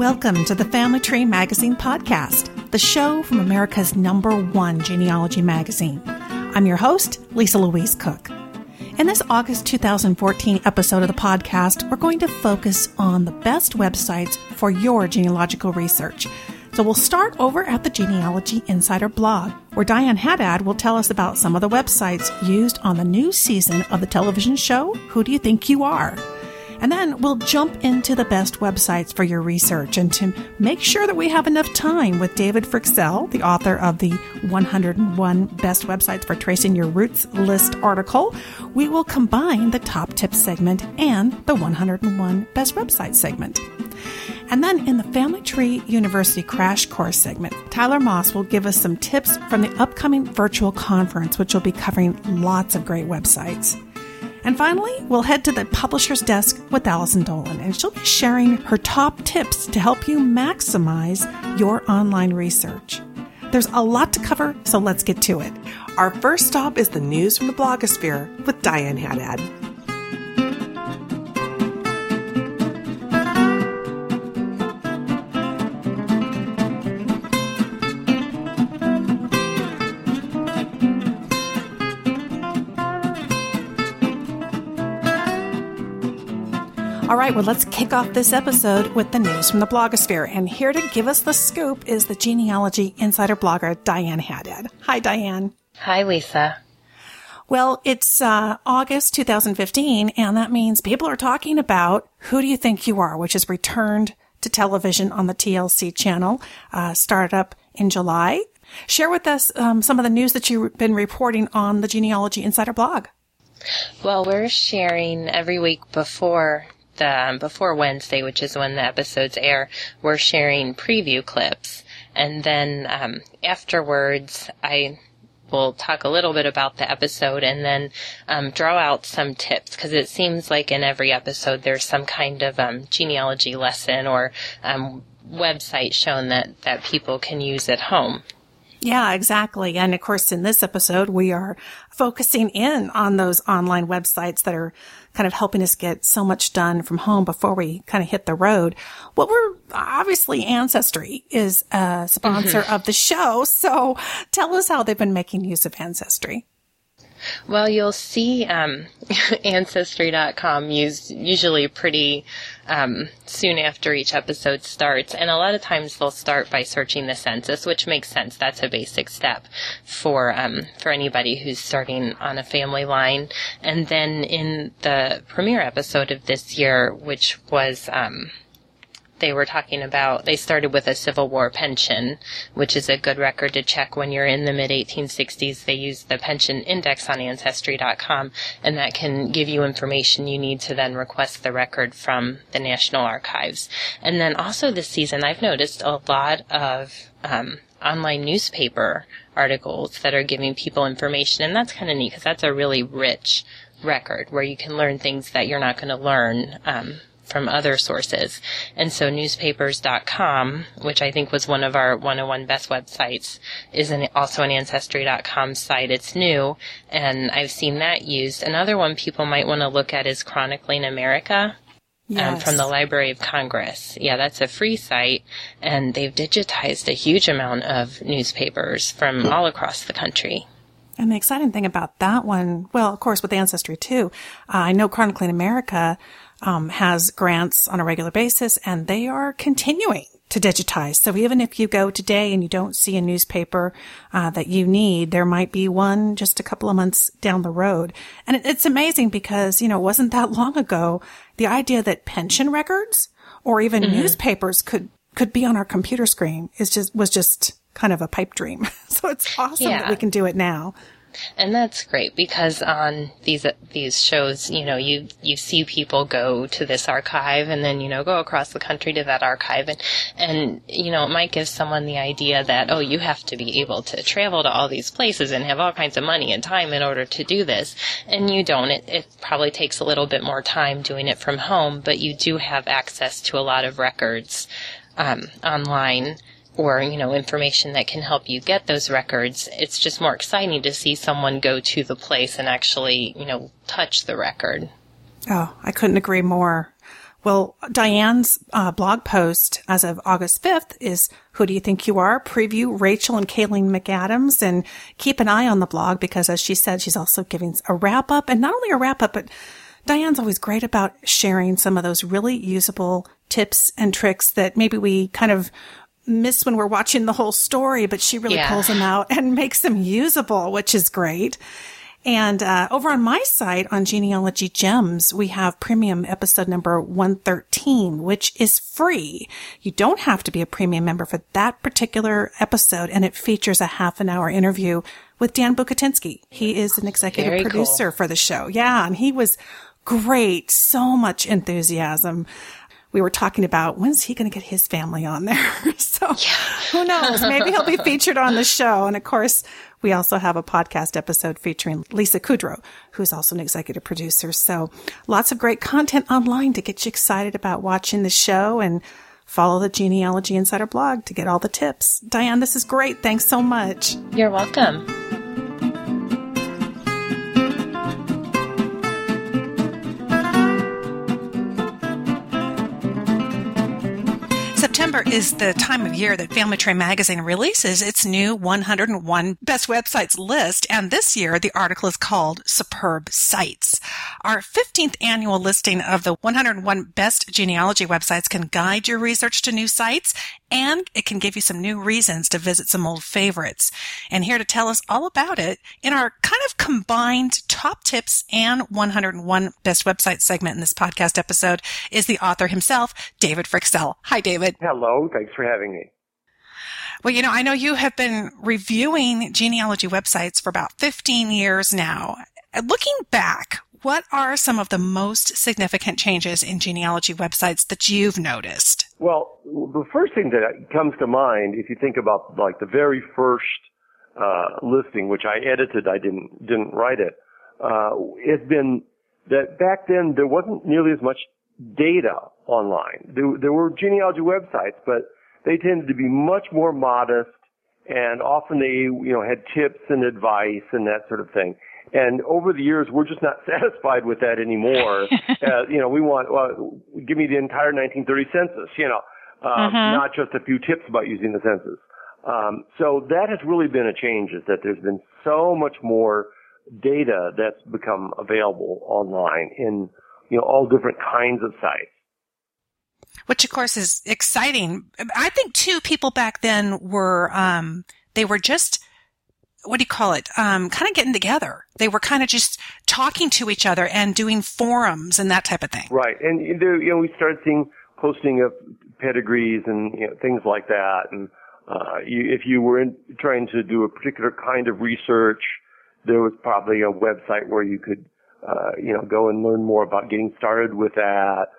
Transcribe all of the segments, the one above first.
Welcome to the Family Tree Magazine podcast, the show from America's #1 genealogy magazine. I'm your host, Lisa Louise Cook. In this August 2014 episode of the podcast, we're going to focus on the best websites for your genealogical research. So we'll start over at the Genealogy Insider blog, where Diane Haddad will tell us about some of the websites used on the new season of the television show, Who Do You Think You Are? And then we'll jump into the best websites for your research. And to make sure that we have enough time with David Fryxell, the author of the 101 Best Websites for Tracing Your Roots list article, we will combine the Top Tips segment and the 101 Best Websites segment. And then in the Family Tree University Crash Course segment, Tyler Moss will give us some tips from the upcoming virtual conference, which will be covering lots of great websites. And finally, we'll head to the publisher's desk with Allison Dolan, and she'll be sharing her top tips to help you maximize your online research. There's a lot to cover, so let's get to it. Our first stop is the news from the blogosphere with Diane Haddad. All right, well, let's kick off this episode with the news from the blogosphere. And here to give us the scoop is the Genealogy Insider blogger, Diane Haddad. Hi, Diane. Hi, Lisa. Well, it's August 2015, and that means people are talking about Who Do You Think You Are, which is returned to television on the TLC channel, started up in July. Share with us some of the news that you've been reporting on the Genealogy Insider blog. Well, we're sharing every week before Wednesday, which is when the episodes air, we're sharing preview clips. And then afterwards, I will talk a little bit about the episode and then draw out some tips, because it seems like in every episode there's some kind of genealogy lesson or website shown that people can use at home. Yeah, exactly. And of course, in this episode, we are focusing in on those online websites that are kind of helping us get so much done from home before we kind of hit the road. Well, obviously Ancestry is a sponsor of the show. So tell us how they've been making use of Ancestry. Well, you'll see Ancestry.com used usually pretty soon after each episode starts. And a lot of times they'll start by searching the census, which makes sense. That's a basic step for anybody who's starting on a family line. And then in the premiere episode of this year, which was they started with a Civil War pension, which is a good record to check when you're in the mid-1860s. They use the pension index on Ancestry.com, and that can give you information you need to then request the record from the National Archives. And then also this season, I've noticed a lot of online newspaper articles that are giving people information, and that's kind of neat, because that's a really rich record where you can learn things that you're not going to learn from other sources. And so newspapers.com, which I think was one of our 101 best websites, is also an Ancestry.com site. It's new, and I've seen that used. Another one people might want to look at is Chronicling America. Yes. From the Library of Congress. Yeah, that's a free site, and they've digitized a huge amount of newspapers from all across the country. And the exciting thing about that one, well, of course, with Ancestry too, I know Chronicling America has grants on a regular basis, and they are continuing to digitize. So even if you go today and you don't see a newspaper that you need, there might be one just a couple of months down the road. And it's amazing because, it wasn't that long ago, the idea that pension records or even newspapers could be on our computer screen was just kind of a pipe dream. So it's awesome that we can do it now. And that's great, because on these shows, you see people go to this archive and then, go across the country to that archive. And it might give someone the idea that, oh, you have to be able to travel to all these places and have all kinds of money and time in order to do this. And you don't. It probably takes a little bit more time doing it from home, but you do have access to a lot of records online, or, information that can help you get those records. It's just more exciting to see someone go to the place and actually, touch the record. Oh, I couldn't agree more Well, Diane's blog post as of August 5th is Who Do You Think You Are? Preview Rachel and Kayleen McAdams. And keep an eye on the blog because, as she said, she's also giving a wrap-up. And not only a wrap-up, but Diane's always great about sharing some of those really usable tips and tricks that maybe we kind of miss when we're watching the whole story, but she really pulls them out and makes them usable, which is great. And over on my site on Genealogy Gems, we have premium episode number 113, which is free. You don't have to be a premium member for that particular episode, and it features a half-an-hour interview with Dan Bukatinsky. He is an executive producer for the show. Yeah, and he was great. So much enthusiasm. We were talking about when's he going to get his family on there. So who knows? Maybe he'll be featured on the show. And of course, we also have a podcast episode featuring Lisa Kudrow, who's also an executive producer. So lots of great content online to get you excited about watching the show, and follow the Genealogy Insider blog to get all the tips. Diane, this is great. Thanks so much. You're welcome. September is the time of year that Family Tree Magazine releases its new 101 Best Websites list, and this year the article is called Superb Sites. Our 15th annual listing of the 101 Best Genealogy Websites can guide your research to new sites, and it can give you some new reasons to visit some old favorites. And here to tell us all about it in our kind of combined top tips and 101 Best Websites segment in this podcast episode is the author himself, David Fryxell. Hi, David. Hello. Thanks for having me. Well, I know you have been reviewing genealogy websites for about 15 years now. Looking back, what are some of the most significant changes in genealogy websites that you've noticed? Well, the first thing that comes to mind, if you think about like the very first listing, which I edited, I didn't write it, has been that back then there wasn't nearly as much data online. There were genealogy websites, but they tended to be much more modest, and often they had tips and advice and that sort of thing. And over the years, we're just not satisfied with that anymore. We want, give me the entire 1930 census, not just a few tips about using the census. So that has really been a change, is that there's been so much more data that's become available online in, all different kinds of sites. Which, of course, is exciting. I think, too, people back then were, they were just, what do you call it? Kind of getting together. They were kind of just talking to each other and doing forums and that type of thing. Right. And, we started seeing posting of pedigrees and, things like that. And, if you were trying to do a particular kind of research, there was probably a website where you could, go and learn more about getting started with that.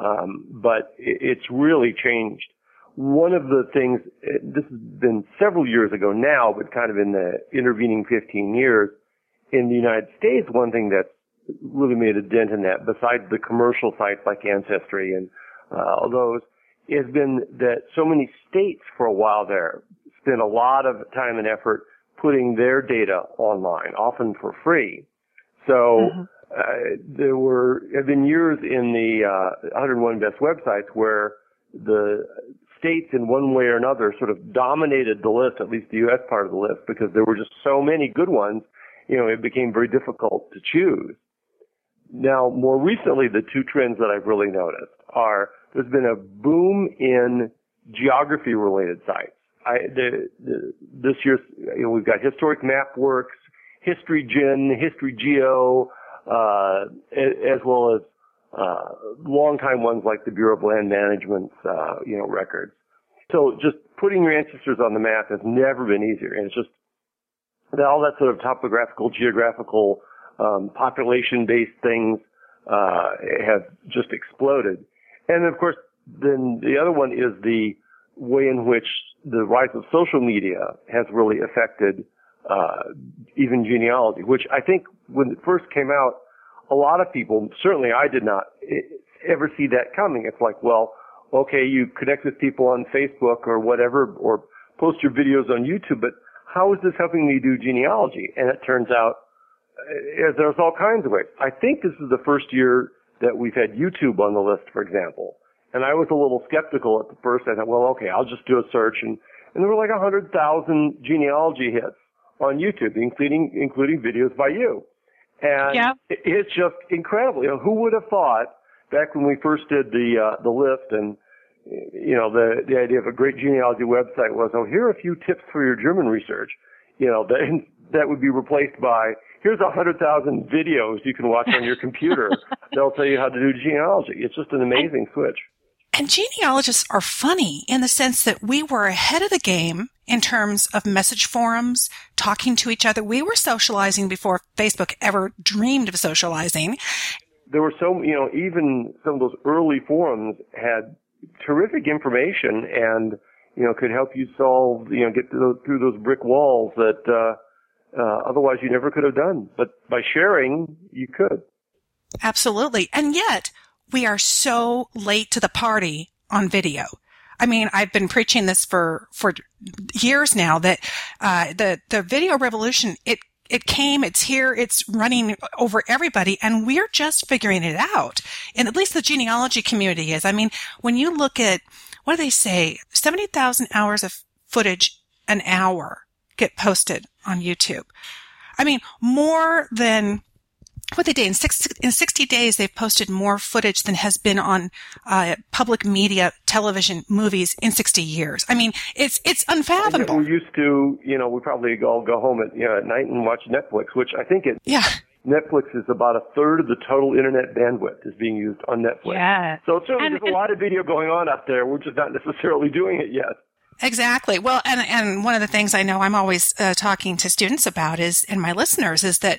But it's really changed. One of the things, this has been several years ago now, but kind of in the intervening 15 years, in the United States, one thing that's really made a dent in that, besides the commercial sites like Ancestry and all those, has been that so many states for a while there spent a lot of time and effort putting their data online, often for free. So there have been years in the 101 Best Websites where the states in one way or another sort of dominated the list, at least the U.S. part of the list, because there were just so many good ones, it became very difficult to choose. Now, more recently, the two trends that I've really noticed are there's been a boom in geography-related sites. This year, we've got Historic MapWorks, HistoryGen, HistoryGeo, as well as long-time ones like the Bureau of Land Management's, records. So just putting your ancestors on the map has never been easier. And it's just all that sort of topographical, geographical, population-based things have just exploded. And of course, then the other one is the way in which the rise of social media has really affected even genealogy, which I think when it first came out, a lot of people, certainly I did not ever see that coming. It's like, well, okay, you connect with people on Facebook or whatever, or post your videos on YouTube, but how is this helping me do genealogy? And it turns out there's all kinds of ways. I think this is the first year that we've had YouTube on the list, for example. And I was a little skeptical at the first. I thought, well, okay, I'll just do a search. And there were like 100,000 genealogy hits on YouTube, including videos by you. And it's just incredible. You know, who would have thought back when we first did the list, and you know, the idea of a great genealogy website was, oh, here are a few tips for your German research. You know, that would be replaced by, here's 100,000 videos you can watch on your computer. They'll tell you how to do genealogy. It's just an amazing switch. And genealogists are funny in the sense that we were ahead of the game in terms of message forums, talking to each other. We were socializing before Facebook ever dreamed of socializing. There were even some of those early forums had terrific information and, you know, could help you solve, you know, get through those brick walls that otherwise you never could have done. But by sharing, you could. Absolutely. And yet, we are so late to the party on video. I mean, I've been preaching this for years now that the video revolution, it came, it's here, it's running over everybody, and we're just figuring it out. And at least the genealogy community is. I mean, when you look at, what do they say, 70,000 hours of footage an hour get posted on YouTube. I mean, more than what they did in 60 days, they've posted more footage than has been on public media, television, movies in 60 years. I mean, it's unfathomable. We used to, you know, we probably all go home at night and watch Netflix, which I think Netflix is about a third of the total internet bandwidth is being used on Netflix. Yeah. So certainly there's a lot of video going on out there. We're just not necessarily doing it yet. Exactly. Well, and one of the things I know I'm always talking to students about and my listeners is that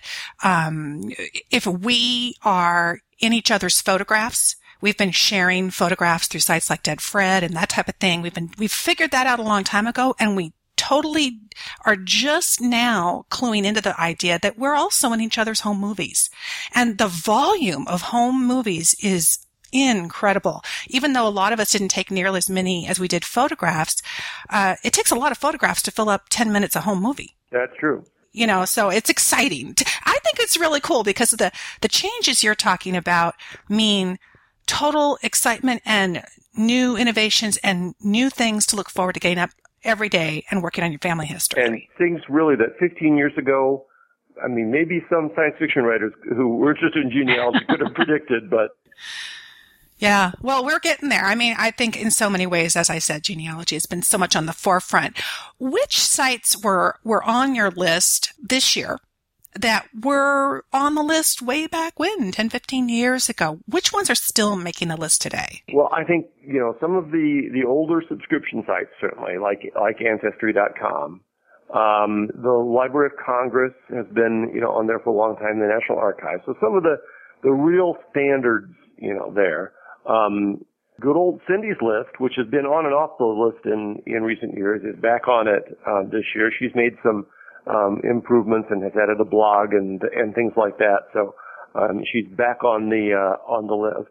if we are in each other's photographs, we've been sharing photographs through sites like Dead Fred and that type of thing. We've figured that out a long time ago, and we totally are just now cluing into the idea that we're also in each other's home movies. And the volume of home movies is incredible. Even though a lot of us didn't take nearly as many as we did photographs, it takes a lot of photographs to fill up 10 minutes a home movie. That's true. You know, so it's exciting. I think it's really cool because the changes you're talking about mean total excitement and new innovations and new things to look forward to getting up every day and working on your family history. And things really that 15 years ago, I mean, maybe some science fiction writers who were interested in genealogy could have predicted, but... Yeah, well, we're getting there. I mean, I think in so many ways, as I said, genealogy has been so much on the forefront. Which sites were on your list this year that were on the list way back when, 10, 15 years ago? Which ones are still making the list today? Well, I think, you know, some of the older subscription sites, certainly, like Ancestry.com. The Library of Congress has been, you know, on there for a long time, the National Archives. So some of the real standards, you know, there. Good old Cindy's List, which has been on and off the list in recent years, is back on it this year. She's made some improvements and has added a blog and things like that. So she's back on the list.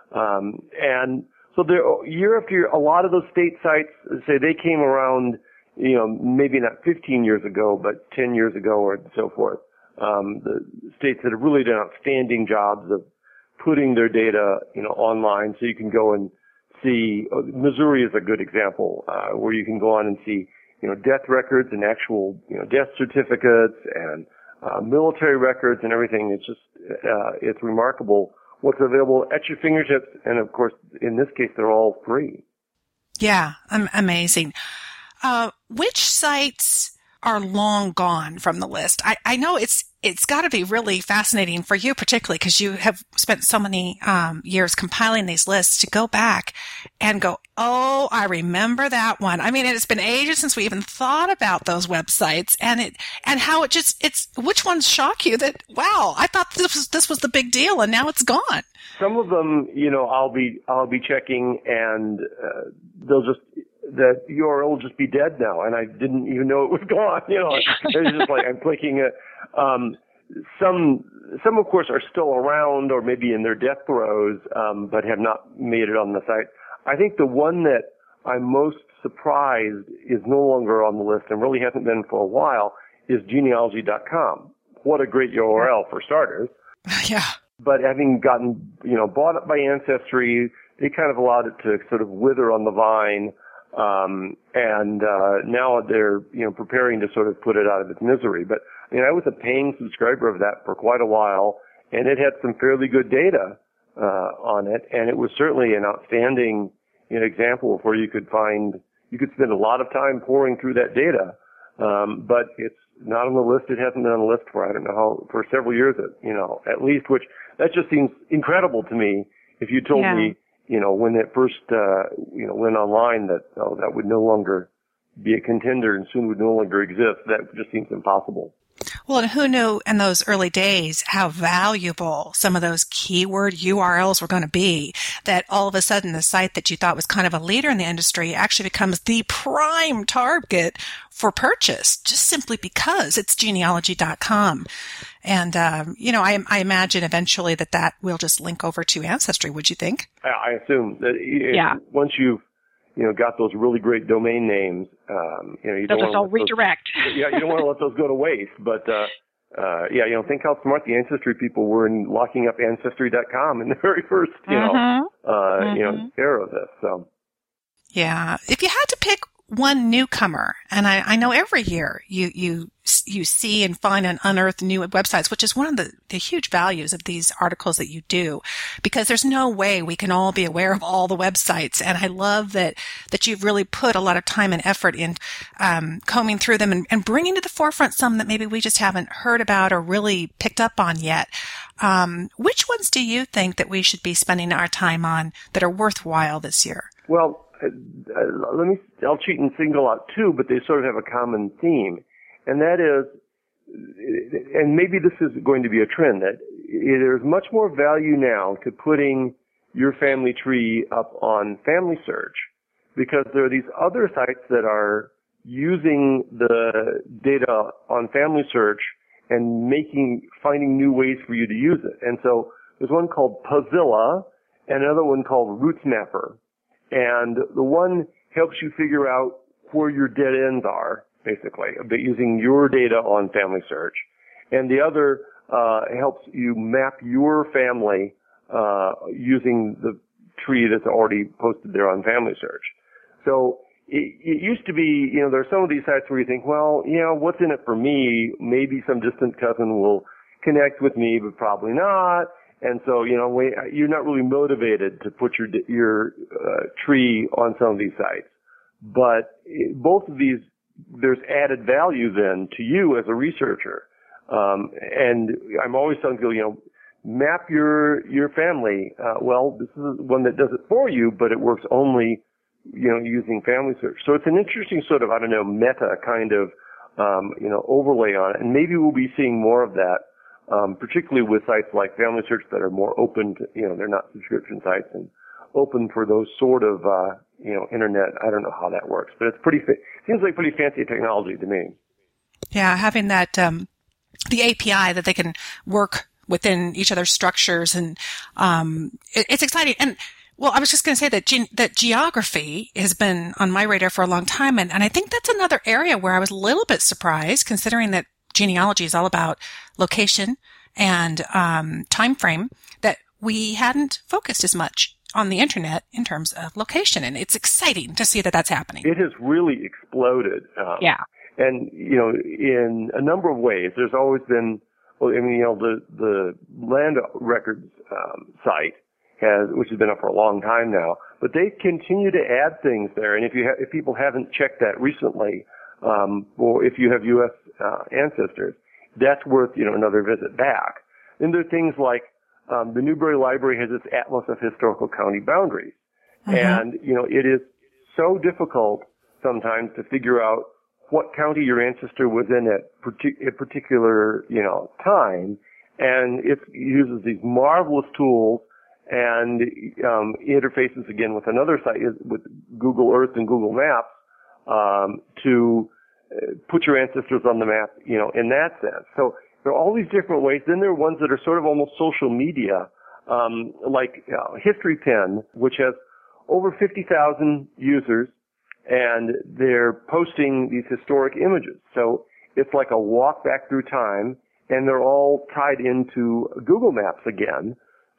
And so there, year after year, a lot of those state sites say they came around, you know, maybe not 15 years ago, but 10 years ago or so forth. The states that have really done outstanding jobs of putting their data, you know, online, so you can go and see. Missouri is a good example where you can go on and see, you know, death records and actual, you know, death certificates and military records and everything. It's just it's remarkable what's available at your fingertips, and of course, in this case, they're all free. Yeah, amazing. Which sites are long gone from the list? I know it's got to be really fascinating for you, particularly because you have spent so many years compiling these lists to go back and go, oh, I remember that one. I mean, it's been ages since we even thought about those websites, and how it's which ones shock you that, wow, I thought this was the big deal, and now it's gone. Some of them, you know, I'll be checking, and the URL will just be dead now, and I didn't even know it was gone. You know, it's just like I'm clicking it. Some of course are still around or maybe in their death throes, but have not made it on the site. I think the one that I'm most surprised is no longer on the list and really hasn't been for a while is genealogy.com. What a great URL for starters. Yeah. but having gotten, bought up by Ancestry, they kind of allowed it to sort of wither on the vine. And now they're, preparing to sort of put it out of its misery. But, I was a paying subscriber of that for quite a while, and it had some fairly good data, on it. And it was certainly an outstanding, example of where you could spend a lot of time pouring through that data. But it's not on the list. It hasn't been on the list for, I don't know how, for several years, at least, which that just seems incredible to me. If you told me, when it first, went online that would no longer be a contender and soon would no longer exist, that just seems impossible. Well, and who knew in those early days how valuable some of those keyword URLs were going to be, that all of a sudden the site that you thought was kind of a leader in the industry actually becomes the prime target for purchase, just simply because it's genealogy.com. And, I imagine eventually that will just link over to Ancestry, would you think? I assume that once you've got those really great domain names, you don't want to redirect. You don't want to let those go to waste. But, think how smart the Ancestry people were in locking up Ancestry.com in the very first, era of this. So. Yeah. If you had to pick one newcomer, and I know every year you see and find and unearth new websites, which is one of the huge values of these articles that you do, because there's no way we can all be aware of all the websites. And I love that you've really put a lot of time and effort in combing through them and bringing to the forefront some that maybe we just haven't heard about or really picked up on yet. Which ones do you think that we should be spending our time on that are worthwhile this year? Well, I'll cheat and single out two, but they sort of have a common theme. And that is, and maybe this is going to be a trend, that there's much more value now to putting your family tree up on Family Search, because there are these other sites that are using the data on Family Search and finding new ways for you to use it. And so there's one called Puzilla and another one called RootsMapper. And the one helps you figure out where your dead ends are, basically, but using your data on Family Search. And the other helps you map your family using the tree that's already posted there on Family Search. So it used to be, there are some of these sites where you think, well, what's in it for me? Maybe some distant cousin will connect with me, but probably not. And so, you're not really motivated to put your tree on some of these sites. But both of these, there's added value then to you as a researcher. And I'm always telling people, map your family. Well, this is one that does it for you, but it works only, using Family Search. So it's an interesting sort of, meta kind of, overlay on it. And maybe we'll be seeing more of that. Particularly with sites like Family Search that are more open to, they're not subscription sites and open for those sort of, internet. I don't know how that works, but it's seems like pretty fancy technology to me. Yeah, having that, the API that they can work within each other's structures, and it's exciting. And well, I was just going to say that geography has been on my radar for a long time, and I think that's another area where I was a little bit surprised, considering that genealogy is all about location and time frame, that we hadn't focused as much on the internet in terms of location. And it's exciting to see that that's happening. It has really exploded. And, in a number of ways, there's always been, the land records site which has been up for a long time now, but they continue to add things there. And if people haven't checked that recently, or if you have U.S. ancestors, that's worth, another visit back. Then there are things like, the Newberry Library has its Atlas of Historical County Boundaries. Mm-hmm. And, it is so difficult sometimes to figure out what county your ancestor was in at a particular, time. And it uses these marvelous tools and, interfaces again with another site, with Google Earth and Google Maps, to put your ancestors on the map, in that sense. So there are all these different ways. Then there are ones that are sort of almost social media, like History Pen, which has over 50,000 users, and they're posting these historic images. So it's like a walk back through time, and they're all tied into Google Maps again.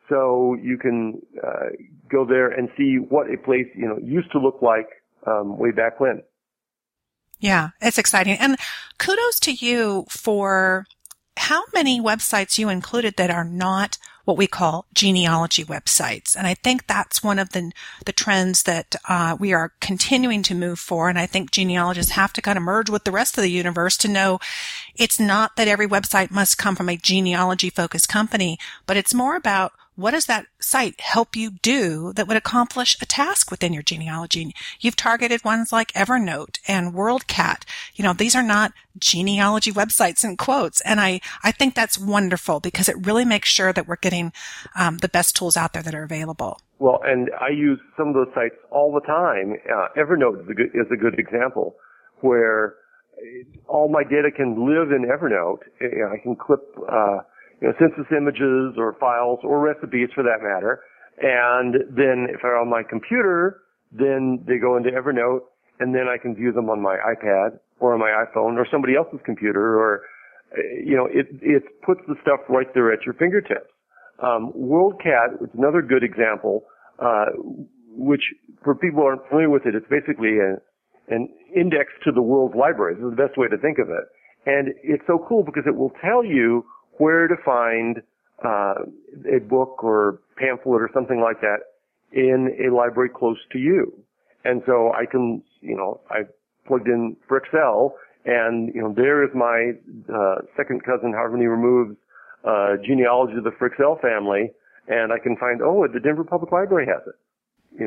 So you can go there and see what a place, used to look like way back when. Yeah, it's exciting. And kudos to you for how many websites you included that are not what we call genealogy websites. And I think that's one of the trends that we are continuing to move for. And I think genealogists have to kind of merge with the rest of the universe to know it's not that every website must come from a genealogy-focused company, but it's more about what does that site help you do that would accomplish a task within your genealogy? You've targeted ones like Evernote and WorldCat. These are not genealogy websites in quotes. And I think that's wonderful because it really makes sure that we're getting the best tools out there that are available. Well, and I use some of those sites all the time. Evernote is a good example where all my data can live in Evernote. I can clip census images or files or recipes for that matter. And then if they're on my computer, then they go into Evernote and then I can view them on my iPad or on my iPhone or somebody else's computer or, it puts the stuff right there at your fingertips. WorldCat is another good example, which for people who aren't familiar with it, it's basically an index to the world's libraries. This is the best way to think of it. And it's so cool because it will tell you where to find a book or pamphlet or something like that in a library close to you. And so I can, I plugged in Frixel, and, there is my second cousin, however many removes, genealogy of the Frixel family, and I can find, the Denver Public Library has it.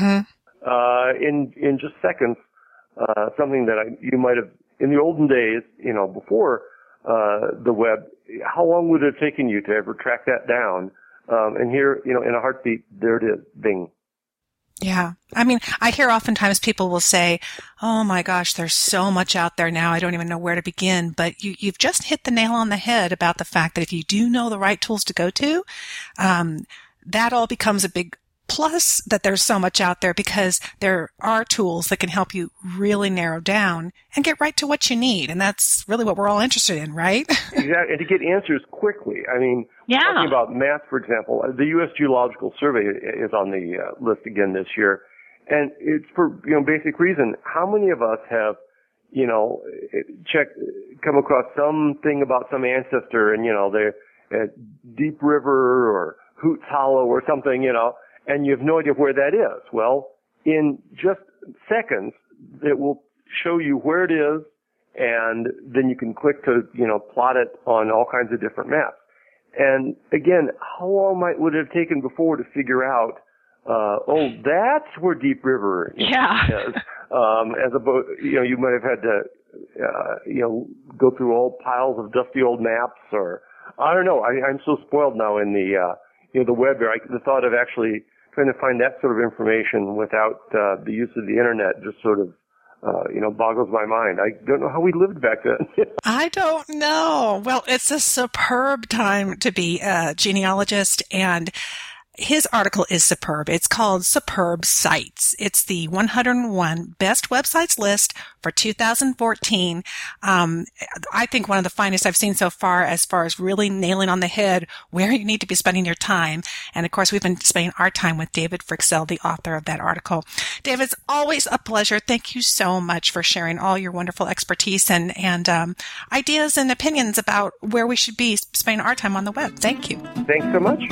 In just seconds, something that you might have, in the olden days, before the web, how long would it have taken you to ever track that down? And here, in a heartbeat, there it is, bing. Yeah. I mean, I hear oftentimes people will say, oh my gosh, there's so much out there now. I don't even know where to begin. But you've just hit the nail on the head about the fact that if you do know the right tools to go to, that all becomes a big plus that there's so much out there because there are tools that can help you really narrow down and get right to what you need. And that's really what we're all interested in, right? Exactly. And to get answers quickly. I mean, talking about math, for example, the U.S. Geological Survey is on the list again this year. And it's for, basic reason. How many of us have, come across something about some ancestor and, they're at Deep River or Hoots Hollow or something, and you have no idea where that is. Well, in just seconds, it will show you where it is, and then you can click to, plot it on all kinds of different maps. And again, how long would it have taken before to figure out, that's where Deep River is. As opposed, you might have had to, go through all piles of dusty old maps or, I don't know. I'm so spoiled now in the web there. The thought of actually trying to find that sort of information without the use of the internet just sort of, boggles my mind. I don't know how we lived back then. I don't know. Well, it's a superb time to be a genealogist, and his article is superb. It's called Superb Sites. It's the 101 Best Websites list for 2014. I think one of the finest I've seen so far as really nailing on the head where you need to be spending your time. And of course, we've been spending our time with David Frixel, the author of that article. David, it's always a pleasure. Thank you so much for sharing all your wonderful expertise and ideas and opinions about where we should be spending our time on the web. Thank you. Thanks so much.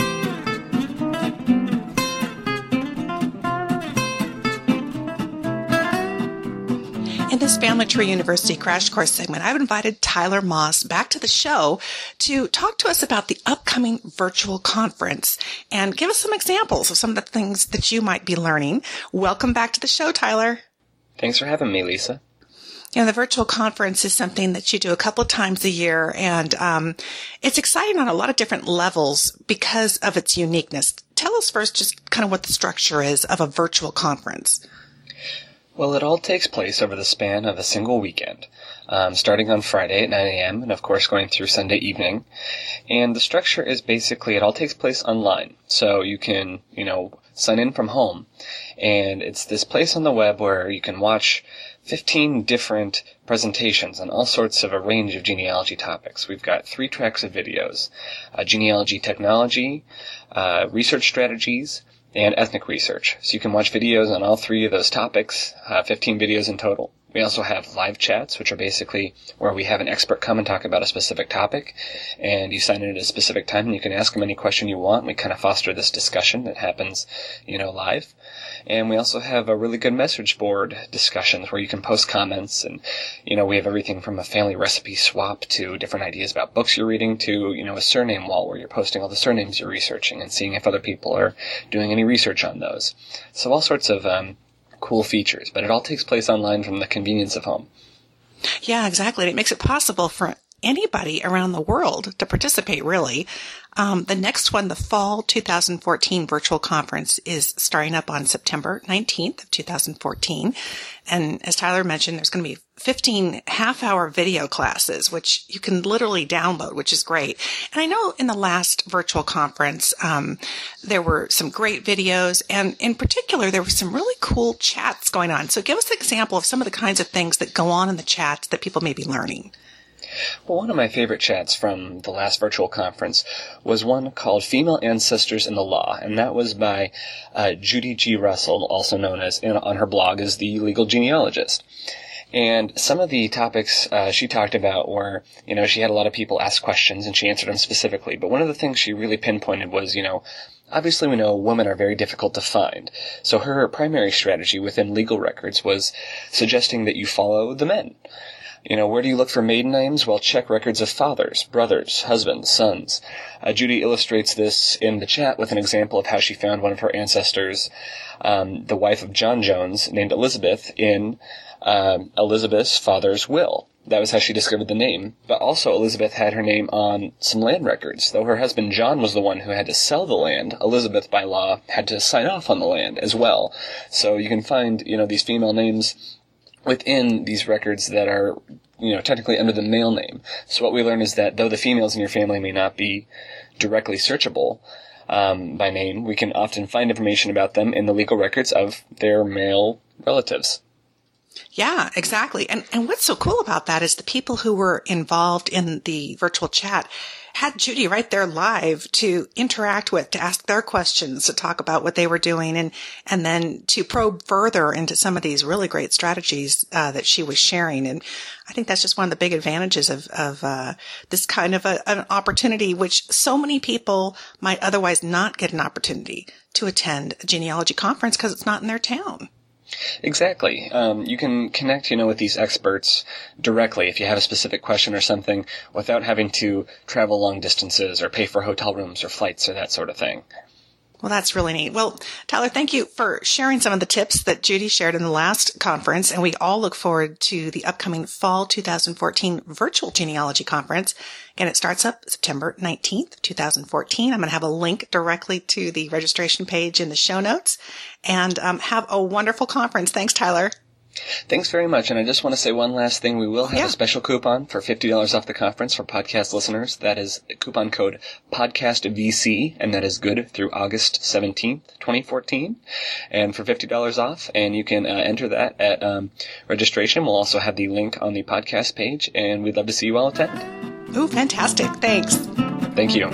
In this Family Tree University Crash Course segment, I've invited Tyler Moss back to the show to talk to us about the upcoming virtual conference and give us some examples of some of the things that you might be learning. Welcome back to the show, Tyler. Thanks for having me, Lisa. The virtual conference is something that you do a couple of times a year, and it's exciting on a lot of different levels because of its uniqueness. Tell us first just kind of what the structure is of a virtual conference. Well, it all takes place over the span of a single weekend, starting on Friday at 9 a.m. and, of course, going through Sunday evening. And the structure is basically it all takes place online. So you can, sign in from home. And it's this place on the web where you can watch 15 different presentations on all sorts of a range of genealogy topics. We've got 3 tracks of videos, genealogy technology, research strategies, and ethnic research. So you can watch videos on all 3 of those topics, 15 videos in total. We also have live chats, which are basically where we have an expert come and talk about a specific topic, and you sign in at a specific time and you can ask them any question you want. We kind of foster this discussion that happens, live. And we also have a really good message board discussions where you can post comments, and, we have everything from a family recipe swap to different ideas about books you're reading to, a surname wall where you're posting all the surnames you're researching and seeing if other people are doing any research on those. So all sorts of cool features, but it all takes place online from the convenience of home. Yeah, exactly. It makes it possible for anybody around the world to participate, really. The next one, the Fall 2014 Virtual Conference, is starting up on September 19th of 2014. And as Tyler mentioned, there's going to be 15 half-hour video classes, which you can literally download, which is great. And I know in the last virtual conference, there were some great videos, and in particular, there were some really cool chats going on. So give us an example of some of the kinds of things that go on in the chats that people may be learning. Well, one of my favorite chats from the last virtual conference was one called Female Ancestors in the Law, and that was by Judy G. Russell, also known as, on her blog, as the legal genealogist. And some of the topics she talked about were, she had a lot of people ask questions and she answered them specifically, but one of the things she really pinpointed was, obviously we know women are very difficult to find, so her primary strategy within legal records was suggesting that you follow the men. Where do you look for maiden names? Well, check records of fathers, brothers, husbands, sons. Judy illustrates this in the chat with an example of how she found one of her ancestors, the wife of John Jones, named Elizabeth, in Elizabeth's father's will. That was how she discovered the name. But also Elizabeth had her name on some land records. Though her husband John was the one who had to sell the land, Elizabeth, by law, had to sign off on the land as well. So you can find, these female names within these records that are, technically under the male name. So what we learn is that though the females in your family may not be directly searchable by name, we can often find information about them in the legal records of their male relatives. Yeah, exactly. And what's so cool about that is the people who were involved in the virtual chat had Judy right there live to interact with, to ask their questions, to talk about what they were doing, and then to probe further into some of these really great strategies that she was sharing. And I think that's just one of the big advantages of this kind of an opportunity, which so many people might otherwise not get an opportunity to attend a genealogy conference because it's not in their town. Exactly. You can connect, with these experts directly if you have a specific question or something without having to travel long distances or pay for hotel rooms or flights or that sort of thing. Well, that's really neat. Well, Tyler, thank you for sharing some of the tips that Judy shared in the last conference, and we all look forward to the upcoming Fall 2014 Virtual Genealogy Conference. Again, it starts up September 19th, 2014. I'm going to have a link directly to the registration page in the show notes, and have a wonderful conference. Thanks, Tyler. Thanks very much. And I just want to say one last thing. We will have a special coupon for $50 off the conference for podcast listeners. That is coupon code PODCASTVC, and that is good through August 17th, 2014. And for $50 off, and you can enter that at registration. We'll also have the link on the podcast page, and we'd love to see you all attend. Ooh, fantastic. Thanks. Thank you.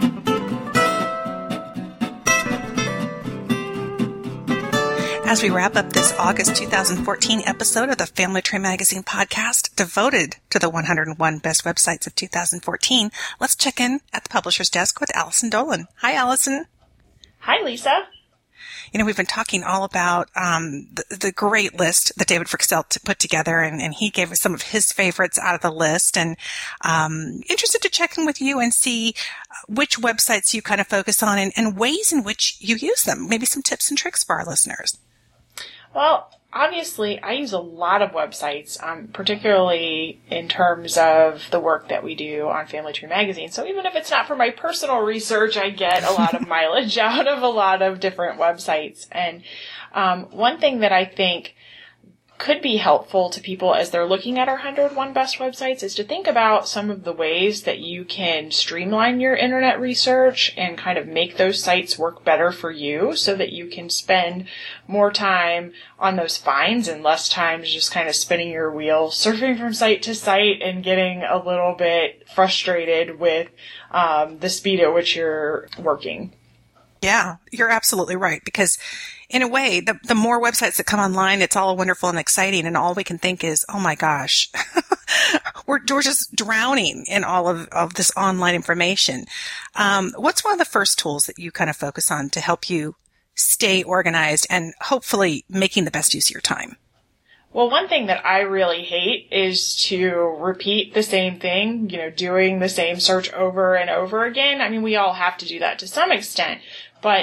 As we wrap up this August 2014 episode of the Family Tree Magazine podcast devoted to the 101 best websites of 2014, let's check in at the publisher's desk with Allison Dolan. Hi, Allison. Hi, Lisa. We've been talking all about the great list that David Fryxell put together, and he gave us some of his favorites out of the list, and interested to check in with you and see which websites you kind of focus on and ways in which you use them, maybe some tips and tricks for our listeners. Well, obviously, I use a lot of websites, particularly in terms of the work that we do on Family Tree Magazine. So even if it's not for my personal research, I get a lot of mileage out of a lot of different websites. And one thing that I think could be helpful to people as they're looking at our 101 best websites is to think about some of the ways that you can streamline your internet research and kind of make those sites work better for you so that you can spend more time on those finds and less time just kind of spinning your wheel, surfing from site to site and getting a little bit frustrated with the speed at which you're working. Yeah, you're absolutely right. Because in a way, the more websites that come online, it's all wonderful and exciting. And all we can think is, oh my gosh, we're just drowning in all of this online information. What's one of the first tools that you kind of focus on to help you stay organized and hopefully making the best use of your time? Well, one thing that I really hate is to repeat the same thing, doing the same search over and over again. I mean, we all have to do that to some extent, but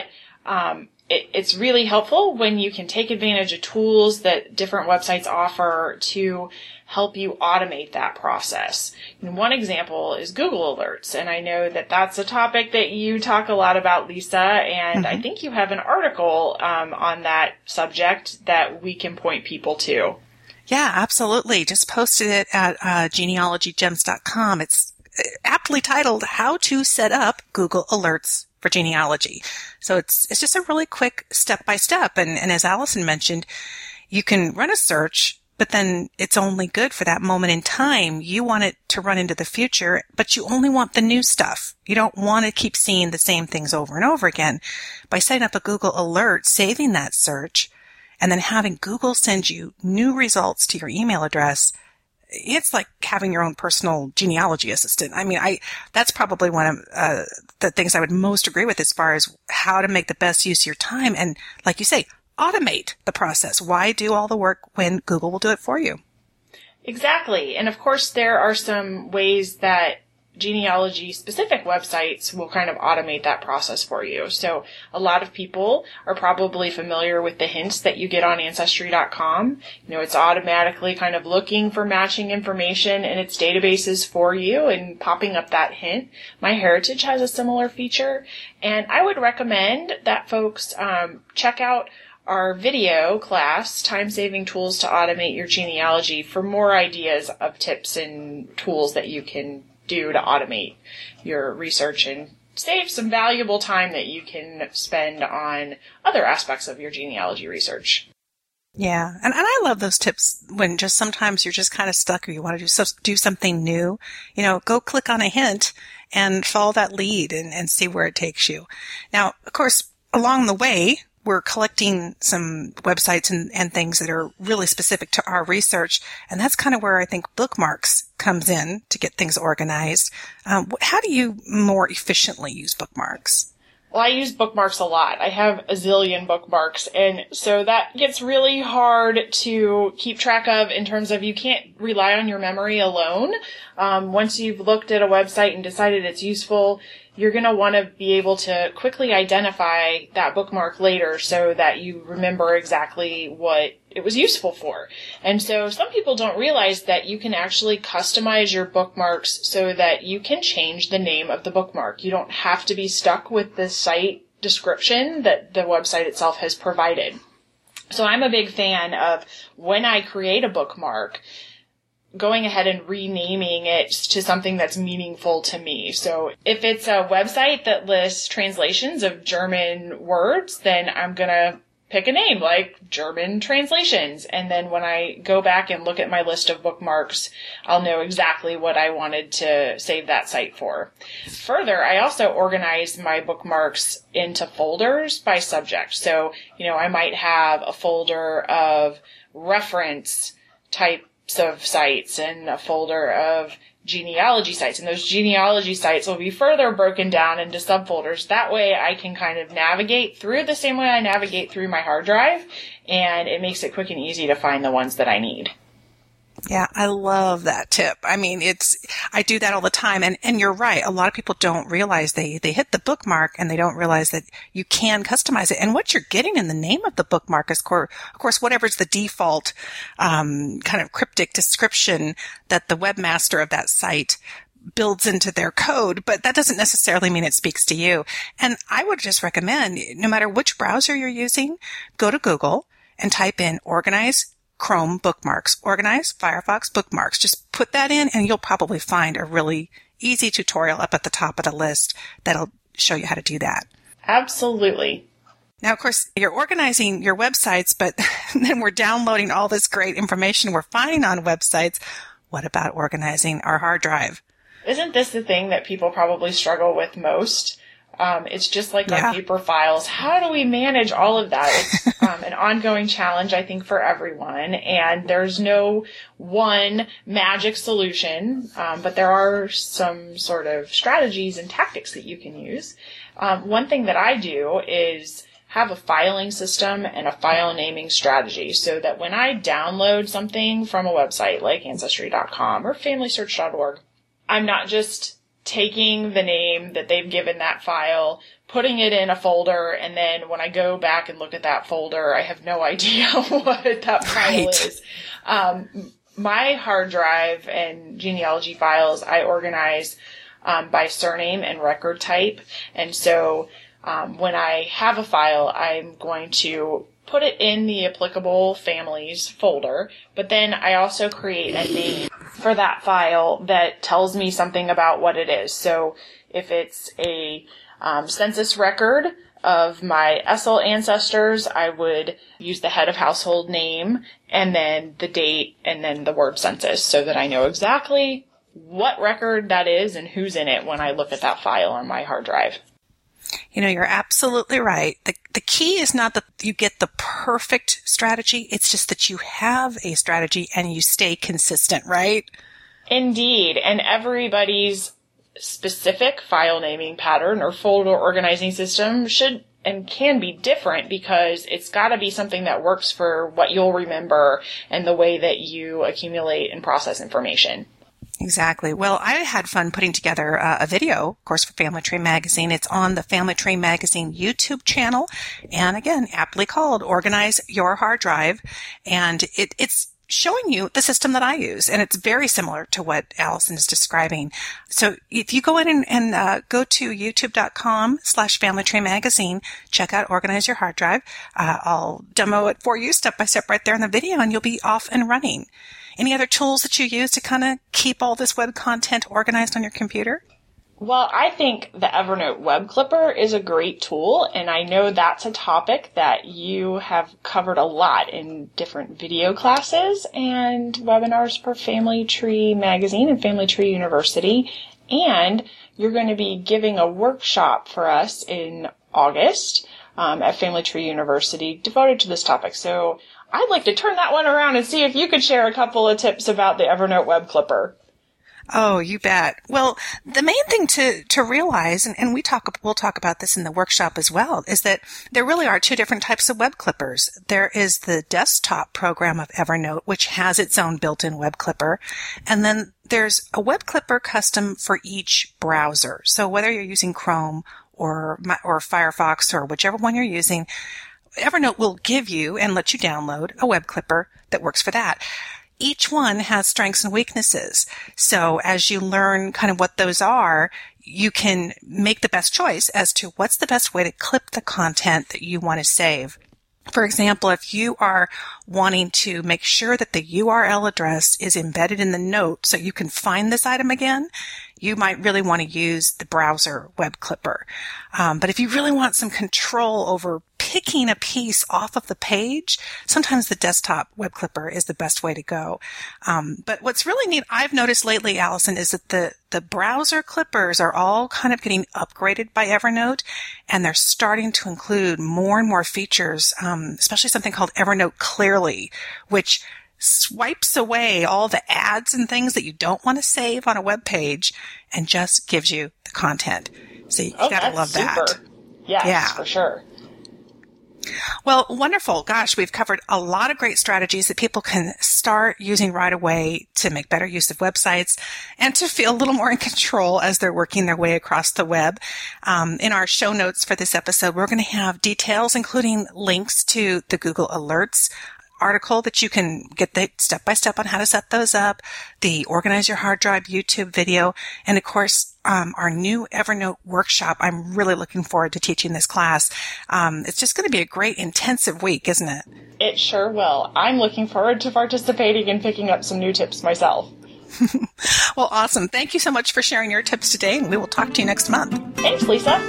it's really helpful when you can take advantage of tools that different websites offer to help you automate that process. And one example is Google Alerts, and I know that that's a topic that you talk a lot about, Lisa, and I think you have an article on that subject that we can point people to. Yeah, absolutely. Just posted it at genealogygems.com. It's aptly titled, How to Set Up Google Alerts for Genealogy. So it's just a really quick step-by-step. And as Allison mentioned, you can run a search, but then it's only good for that moment in time. You want it to run into the future, but you only want the new stuff. You don't want to keep seeing the same things over and over again. By setting up a Google alert, saving that search, and then having Google send you new results to your email address, it's like having your own personal genealogy assistant. I mean, that's probably one of the things I would most agree with as far as how to make the best use of your time. And like you say, automate the process. Why do all the work when Google will do it for you? Exactly. And of course, there are some ways that genealogy-specific websites will kind of automate that process for you. So a lot of people are probably familiar with the hints that you get on Ancestry.com. It's automatically kind of looking for matching information in its databases for you and popping up that hint. MyHeritage has a similar feature, and I would recommend that folks check out our video class, Time-Saving Tools to Automate Your Genealogy, for more ideas of tips and tools that you can do to automate your research and save some valuable time that you can spend on other aspects of your genealogy research. Yeah. And I love those tips when just sometimes you're just kind of stuck or you want to do something new. Go click on a hint and follow that lead and see where it takes you. Now, of course, along the way, we're collecting some websites and things that are really specific to our research. And that's kind of where I think bookmarks comes in to get things organized. How do you more efficiently use bookmarks? Well, I use bookmarks a lot. I have a zillion bookmarks, and so that gets really hard to keep track of in terms of you can't rely on your memory alone. Once you've looked at a website and decided it's useful, you're going to want to be able to quickly identify that bookmark later so that you remember exactly what it was useful for. And so some people don't realize that you can actually customize your bookmarks so that you can change the name of the bookmark. You don't have to be stuck with the site description that the website itself has provided. So I'm a big fan of, when I create a bookmark, going ahead and renaming it to something that's meaningful to me. So if it's a website that lists translations of German words, then I'm going to pick a name like German Translations. And then when I go back and look at my list of bookmarks, I'll know exactly what I wanted to save that site for. Further, I also organize my bookmarks into folders by subject. So, I might have a folder of reference type of sites and a folder of genealogy sites, and those genealogy sites will be further broken down into subfolders. That way I can kind of navigate through the same way I navigate through my hard drive, and it makes it quick and easy to find the ones that I need. Yeah, I love that tip. I mean, I do that all the time. And you're right. A lot of people don't realize they hit the bookmark and they don't realize that you can customize it. And what you're getting in the name of the bookmark is, of course, whatever's the default, kind of cryptic description that the webmaster of that site builds into their code, but that doesn't necessarily mean it speaks to you. And I would just recommend, no matter which browser you're using, go to Google and type in Organize Chrome bookmarks. Organize Firefox bookmarks. Just put that in and you'll probably find a really easy tutorial up at the top of the list that'll show you how to do that. Absolutely. Now, of course, you're organizing your websites, but then we're downloading all this great information we're finding on websites. What about organizing our hard drive? Isn't this the thing that people probably struggle with most? It's just like our paper files. How do we manage all of that? It's an ongoing challenge, I think, for everyone. And there's no one magic solution, but there are some sort of strategies and tactics that you can use. One thing that I do is have a filing system and a file naming strategy so that when I download something from a website like Ancestry.com or FamilySearch.org, I'm not just taking the name that they've given that file, putting it in a folder, and then when I go back and look at that folder, I have no idea what that file is. My hard drive and genealogy files, I organize by surname and record type. And so when I have a file, I'm going to put it in the applicable families folder, but then I also create a name for that file that tells me something about what it is. So if it's a census record of my Essel ancestors, I would use the head of household name and then the date and then the word census so that I know exactly what record that is and who's in it when I look at that file on my hard drive. You know, you're absolutely right. The key is not that you get the perfect strategy. It's just that you have a strategy and you stay consistent, right? Indeed. And everybody's specific file naming pattern or folder organizing system should and can be different because it's got to be something that works for what you'll remember and the way that you accumulate and process information. Exactly. Well, I had fun putting together a video, of course, for Family Tree Magazine. It's on the Family Tree Magazine YouTube channel. And again, aptly called Organize Your Hard Drive. And it's showing you the system that I use. And it's very similar to what Allison is describing. So if you go in and go to youtube.com/Family Tree Magazine, check out Organize Your Hard Drive. I'll demo it for you step by step right there in the video and you'll be off and running. Any other tools that you use to kind of keep all this web content organized on your computer? Well, I think the Evernote Web Clipper is a great tool, and I know that's a topic that you have covered a lot in different video classes and webinars for Family Tree Magazine and Family Tree University, and you're going to be giving a workshop for us in August at Family Tree University devoted to this topic. So I'd like to turn that one around and see if you could share a couple of tips about the Evernote Web Clipper. Oh, you bet. Well, the main thing to realize, and we'll talk about this in the workshop as well, is that there really are two different types of web clippers. There is the desktop program of Evernote, which has its own built-in web clipper, and then there's a web clipper custom for each browser. So whether you're using Chrome or Firefox or whichever one you're using, Evernote will give you and let you download a web clipper that works for that. Each one has strengths and weaknesses. So as you learn kind of what those are, you can make the best choice as to what's the best way to clip the content that you want to save. For example, if you are wanting to make sure that the URL address is embedded in the note so you can find this item again, you might really want to use the browser web clipper. But if you really want some control over picking a piece off of the page, sometimes the desktop web clipper is the best way to go. But what's really neat, I've noticed lately, Allison, is that the browser clippers are all kind of getting upgraded by Evernote, and they're starting to include more and more features, especially something called Evernote Clearly, which swipes away all the ads and things that you don't want to save on a web page and just gives you the content. So you gotta love that. Yes, yeah, for sure. Well, wonderful. Gosh, we've covered a lot of great strategies that people can start using right away to make better use of websites and to feel a little more in control as they're working their way across the web. In our show notes for this episode, we're going to have details, including links to the Google Alerts article that you can get the step-by-step on how to set those up, the Organize Your Hard Drive YouTube video, and of course, our new Evernote workshop. I'm really looking forward to teaching this class. It's just going to be a great intensive week, isn't it? It sure will. I'm looking forward to participating and picking up some new tips myself. Well, awesome. Thank you so much for sharing your tips today, and we will talk to you next month. Thanks, Lisa.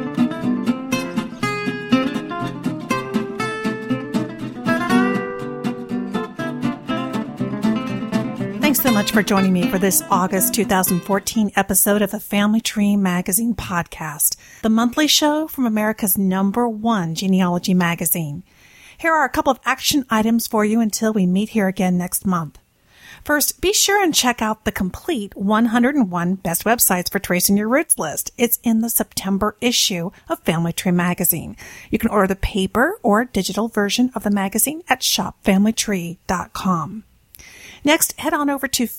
Thanks so much for joining me for this August 2014 episode of the Family Tree Magazine podcast, the monthly show from America's #1 genealogy magazine. Here are a couple of action items for you until we meet here again next month. First, be sure and check out the complete 101 Best Websites for Tracing Your Roots list. It's in the September issue of Family Tree Magazine. You can order the paper or digital version of the magazine at shopfamilytree.com. Next, head on over to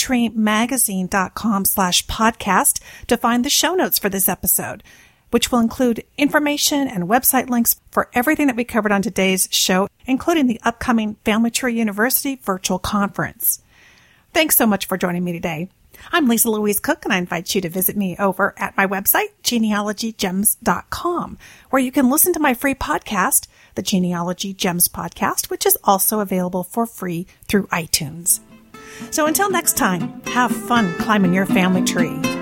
familytreemagazine.com/podcast to find the show notes for this episode, which will include information and website links for everything that we covered on today's show, including the upcoming Family Tree University virtual conference. Thanks so much for joining me today. I'm Lisa Louise Cook, and I invite you to visit me over at my website, genealogygems.com, where you can listen to my free podcast, the Genealogy Gems Podcast, which is also available for free through iTunes. So until next time, have fun climbing your family tree.